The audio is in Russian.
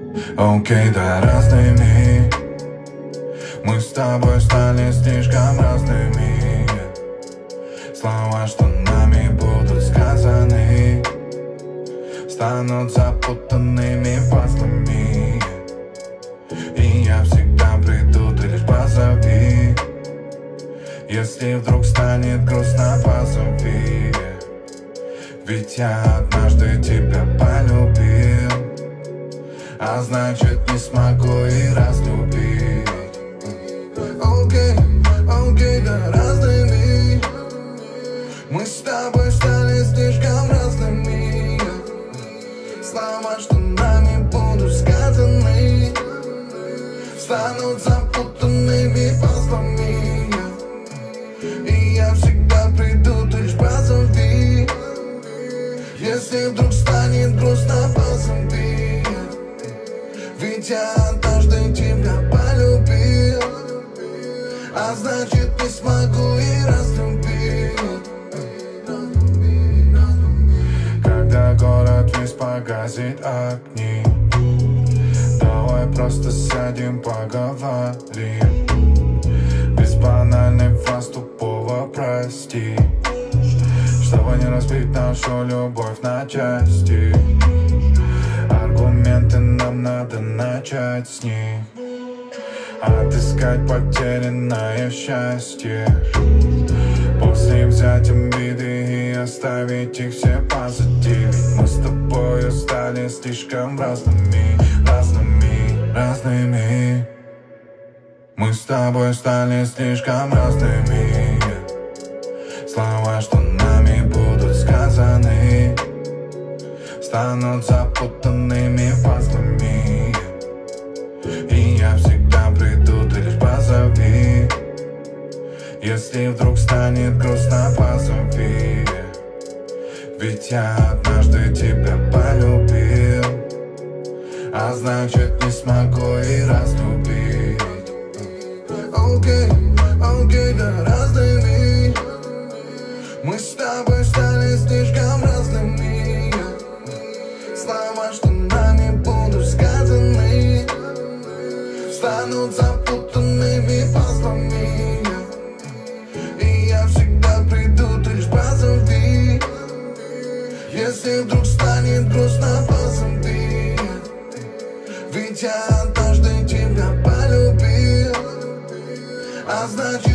Окей, да, разными. Мы с тобой стали слишком разными. Слова, что нами будут сказаны, станут запутанными пазлами. И я всегда приду, ты лишь позови. Если вдруг станет грустно, позови. Ведь я однажды тебя полюбил, а значит не смогу и разлюбить. Окей, да, разными. Мы с тобой стали слишком разными. Слова, что нами будут сказаны, станут запутанными пазлами. И я всегда приду, ты лишь позови. Если вдруг станет грустно, позови. Ведь я однажды тебя полюбил, а значит не смогу и разлюбить. Когда город весь погасит огни, давай просто сядем, поговорим. Без банальных фраз тупого прости, чтобы не разбить нашу любовь на части. Аргументы нам надо начать с них, отыскать потерянное счастье. После взять обиды и оставить их все позади. Ведь мы с тобою стали слишком разными. Мы с тобой стали слишком разными. Слова, что нами будут сказаны, станут запутанными пазлами. И я всегда приду, ты лишь позови. Если вдруг станет грустно, позови. Ведь я однажды тебя полюбил, а значит не смогу и разлюбить. Окей, да, разными. Мы с тобой стали слишком разными. Слова, что нами будут сказаны, станут запутанными пазлами. И я всегда приду, ты лишь позови. Если вдруг станет грустно, позови. Ведь я однажды тебя полюбил, а значит